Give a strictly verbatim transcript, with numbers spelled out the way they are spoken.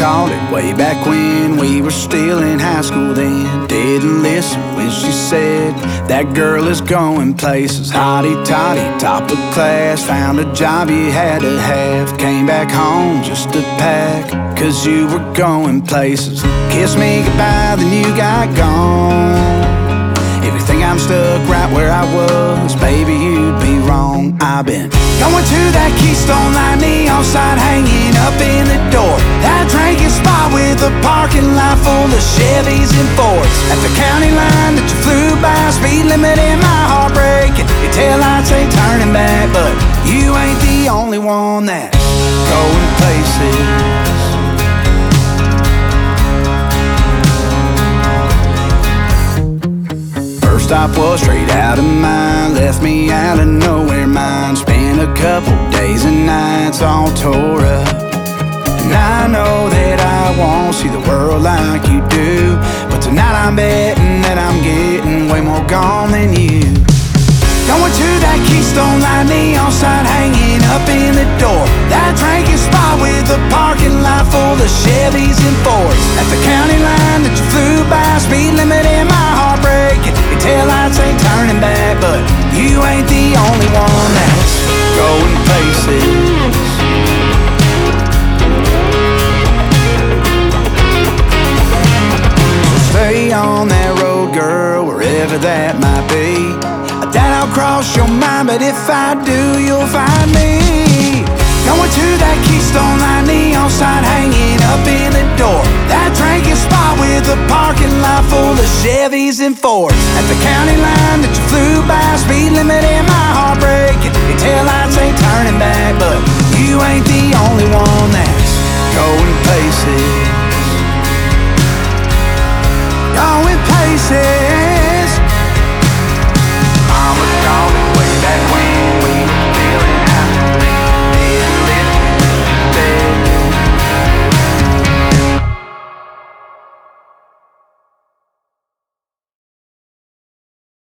called it way back when we were still in high school then. Didn't listen when she said that girl is going places. Hotty toddy, top of class, found a job you had to have. Came back home just to pack, cause you were going places. Kissed me goodbye, then you got gone. If you think I'm stuck right where I was, baby, you'd be wrong. I've been going to that Keystone Line neon sign hanging up in the door. That drinking spot with a parking lot full of Chevys and Fords. At the county line that you flew by, speed limit in my heart breaking. Your taillights ain't turning back, but you ain't the only one that's going places. Stop was straight out of mine, left me out of nowhere mind. Spent a couple days and nights all tore up, and I know that I won't see the world like you do, but tonight I'm betting that I'm getting way more gone than you. Going to that Keystone Line neon sign hanging up in the door. That drinking spot with a parking lot full of Chevys and Fords. At the county line that you flew by, speed limit in my heart breaking. Your taillights ain't turning back, but you ain't the only one that's going places. So stay on that road, girl, wherever that might be. I doubt I'll cross your mind, but if I do, you'll find me. Going to that Keystone Line neon sign hanging up in the door. That drinking spot with a parking lot full of Chevys and Fords. At the county line that you flew by, speed limit in my heart breaking. Your taillights ain't turning back, but you ain't the only one that's going places. Going places.